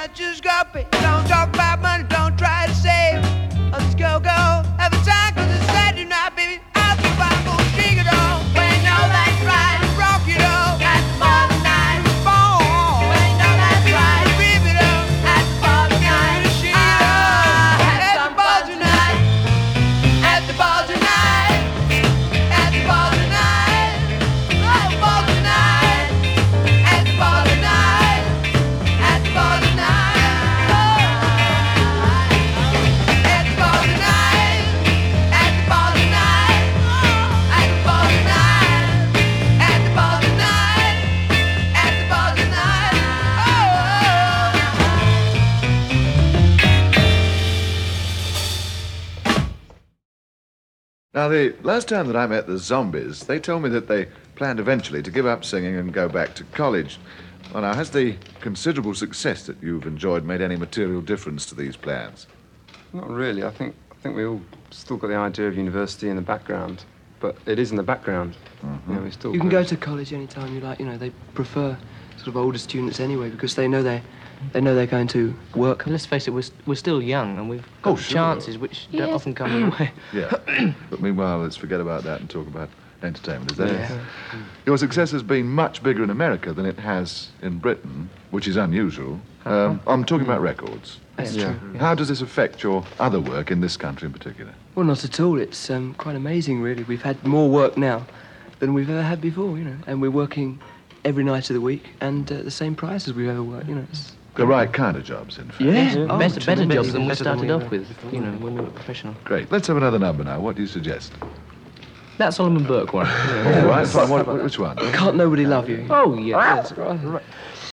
not just guppy. Don't talk about money, don't try to save. I'll just go, have a time, cause it's Saturday night, baby. I'll be fine, go shake it all. When you know that's right, rock it all. At the bar tonight, born. When you know that's right, rip it up. At the bar tonight, shake it all. At the bar tonight, at the bar tonight, at the bar tonight, at the bar tonight, at the bar tonight, at the bar tonight. Now, the last time that I met the Zombies, they told me that they planned eventually to give up singing and go back to college. Well, now, has the considerable success that you've enjoyed made any material difference to these plans? Not really. I think we all still got the idea of university in the background, but it is in the background. Mm-hmm. You know, we still You can go to college anytime you like. You know, they prefer sort of older students anyway because they know they're going to work. And let's face it, we're still young and we've got chances which don't often come your way. Yeah. But meanwhile, let's forget about that and talk about entertainment. Is that it? Your success has been much bigger in America than it has in Britain, which is unusual. I'm talking about records. That's true. How does this affect your other work in this country in particular? Well, not at all. It's quite amazing, really. We've had more work now than we've ever had before, you know, and we're working every night of the week and at the same price as we've ever worked, you know. The right kind of jobs, in fact. Yeah. Oh, better jobs than we better started we off ever- with, you know, when we were professional. Great. Let's have another number now. What do you suggest? That Solomon Burke one. All right, fine. Which one? Can't Nobody Love You? Oh, yeah. Yes, right.